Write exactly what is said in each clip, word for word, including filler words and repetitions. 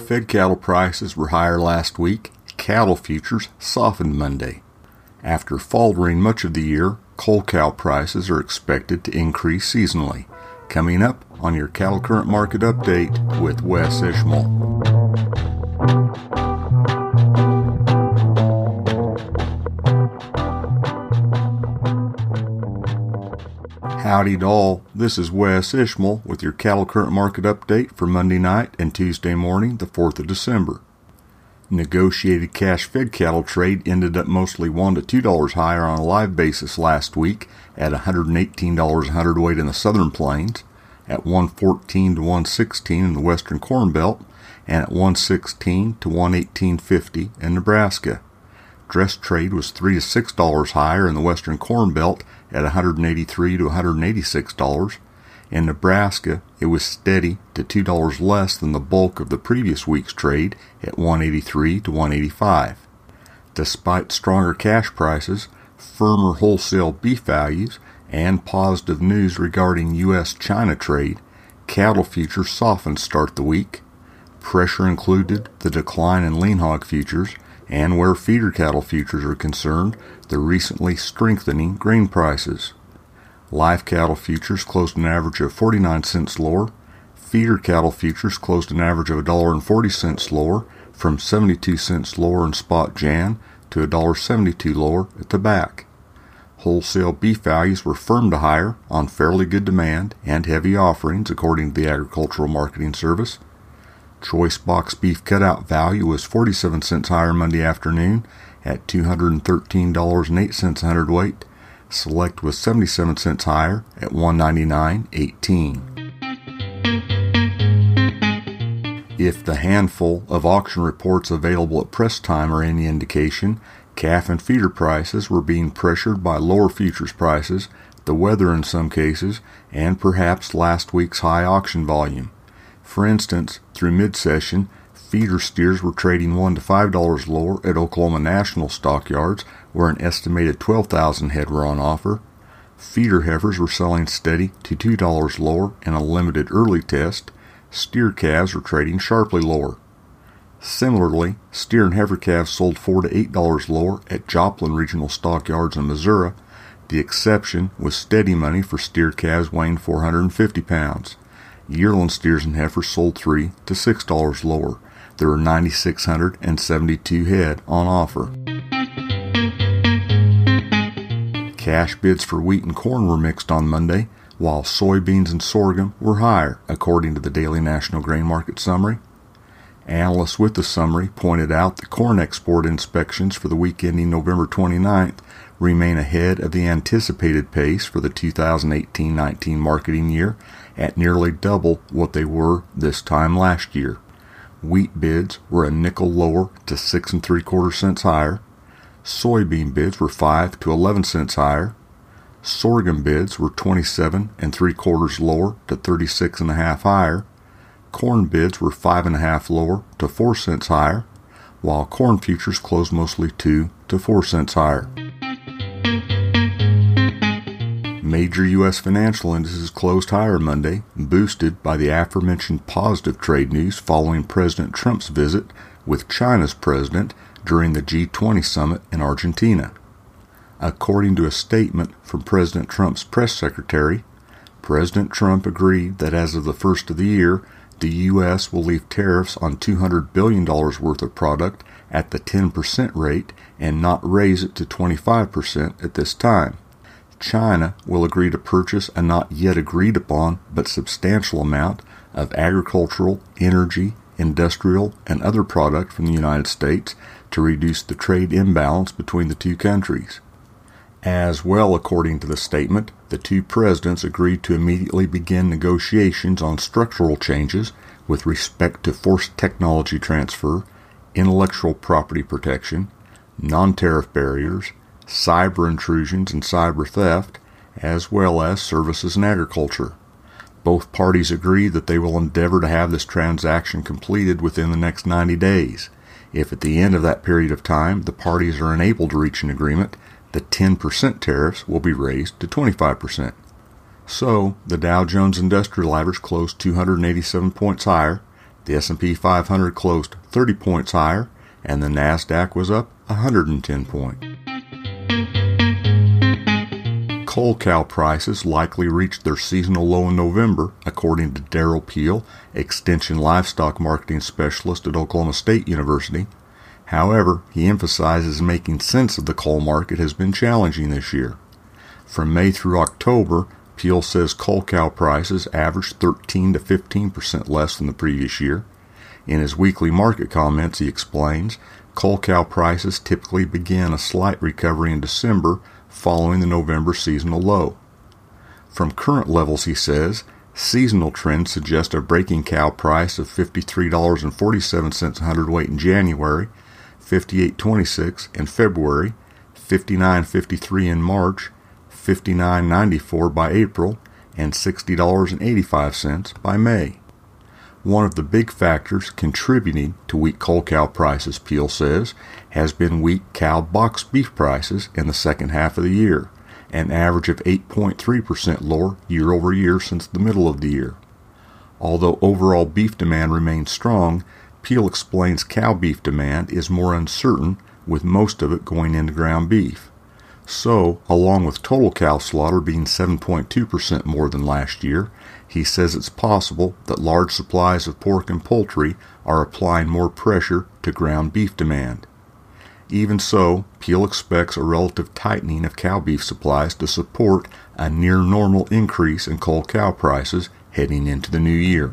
Fed cattle prices were higher last week. Cattle futures softened Monday. After faltering much of the year, cull cow prices are expected to increase seasonally. Coming up on your Cattle Current Market Update with Wes Ishmael. Howdy doll, this is Wes Ishmael with your Cattle Current Market Update for Monday night and Tuesday morning, the fourth of December. Negotiated cash fed cattle trade ended up mostly one to two dollars higher on a live basis last week at one hundred eighteen dollars a hundredweight in the Southern Plains, at one fourteen to one sixteen in the Western Corn Belt, and at one sixteen to one eighteen fifty in Nebraska. Dress trade was three to six dollars higher in the Western Corn Belt at one hundred eighty-three to one hundred eighty-six dollars. In Nebraska, it was steady to two dollars less than the bulk of the previous week's trade at one eighty-three to one eighty-five. Despite stronger cash prices, firmer wholesale beef values, and positive news regarding U S China trade, cattle futures softened to start the week. Pressure included the decline in lean hog futures, and where feeder cattle futures are concerned, the recently strengthening grain prices. Live cattle futures closed an average of forty-nine cents lower. Feeder cattle futures closed an average of one dollar and forty cents lower, from seventy-two cents lower in spot Jan to one dollar and seventy-two cents lower at the back. Wholesale beef values were firm to higher on fairly good demand and heavy offerings, according to the Agricultural Marketing Service. Choice box beef cutout value was forty-seven cents higher Monday afternoon at two hundred thirteen dollars and eight cents a hundredweight. Select was seventy-seven cents higher at one ninety-nine eighteen. If the handful of auction reports available at press time are any indication, calf and feeder prices were being pressured by lower futures prices, the weather in some cases, and perhaps last week's high auction volume. For instance, through mid-session, feeder steers were trading one to five dollars lower at Oklahoma National stockyards, where an estimated twelve thousand head were on offer. Feeder heifers were selling steady to two dollars lower in a limited early test. Steer calves were trading sharply lower. Similarly, steer and heifer calves sold four to eight dollars lower at Joplin Regional Stockyards in Missouri. The exception was steady money for steer calves weighing four hundred fifty pounds. Yearling steers and heifers sold three to six dollars lower. There were nine thousand six hundred seventy-two head on offer. Cash bids for wheat and corn were mixed on Monday, while soybeans and sorghum were higher, according to the Daily National Grain Market Summary. Analysts with the summary pointed out that corn export inspections for the week ending November twenty-ninth remain ahead of the anticipated pace for the two thousand eighteen nineteen marketing year at nearly double what they were this time last year. Wheat bids were a nickel lower to six and three quarter cents higher. Soybean bids were five to eleven cents higher. Sorghum bids were twenty-seven and three quarters lower to thirty-six and a half higher. Corn bids were five and a half lower to four cents higher, while corn futures closed mostly two to four cents higher. Major U S financial indices closed higher Monday, boosted by the aforementioned positive trade news following President Trump's visit with China's president during the G twenty summit in Argentina. According to a statement from President Trump's press secretary, President Trump agreed that as of the first of the year, the U S will leave tariffs on two hundred billion dollars worth of product at the ten percent rate and not raise it to twenty-five percent at this time. China will agree to purchase a not yet agreed upon but substantial amount of agricultural, energy, industrial, and other product from the United States to reduce the trade imbalance between the two countries. As well, according to the statement, the two presidents agreed to immediately begin negotiations on structural changes with respect to forced technology transfer, intellectual property protection, non-tariff barriers, cyber intrusions and cyber theft, as well as services and agriculture. Both parties agree that they will endeavor to have this transaction completed within the next ninety days. If at the end of that period of time the parties are unable to reach an agreement, the ten percent tariffs will be raised to twenty-five percent. So, the Dow Jones Industrial Average closed two hundred eighty-seven points higher, The S and P five hundred closed thirty points higher, and the NASDAQ was up one hundred ten points. Coal cow prices likely reached their seasonal low in November, according to Darrell Peel, Extension Livestock Marketing Specialist at Oklahoma State University. However, he emphasizes making sense of the coal market has been challenging this year. From May through October, Peel says coal cow prices averaged thirteen to fifteen percent less than the previous year. In his weekly market comments, he explains, coal cow prices typically begin a slight recovery in December following the November seasonal low. From current levels, he says, seasonal trends suggest a breaking cow price of fifty-three dollars and forty-seven cents a hundredweight in January, fifty-eight dollars and twenty-six cents in February, fifty-nine dollars and fifty-three cents in March, fifty-nine dollars and ninety-four cents by April, and sixty dollars and eighty-five cents by May. One of the big factors contributing to weak coal cow prices, Peel says, has been weak cow box beef prices in the second half of the year, an average of eight point three percent lower year over year since the middle of the year. Although overall beef demand remains strong, Peel explains cow beef demand is more uncertain, with most of it going into ground beef. So, along with total cow slaughter being seven point two percent more than last year, he says it's possible that large supplies of pork and poultry are applying more pressure to ground beef demand. Even so, Peel expects a relative tightening of cow beef supplies to support a near-normal increase in coal cow prices heading into the new year.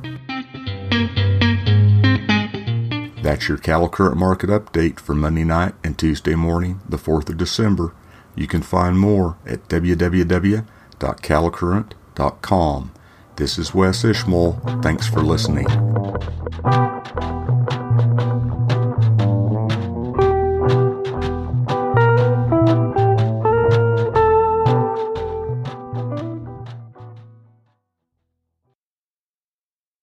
That's your Cattle Current Market Update for Monday night and Tuesday morning, the fourth of December. You can find more at w w w dot cattle current dot com. This is Wes Ishmael. Thanks for listening.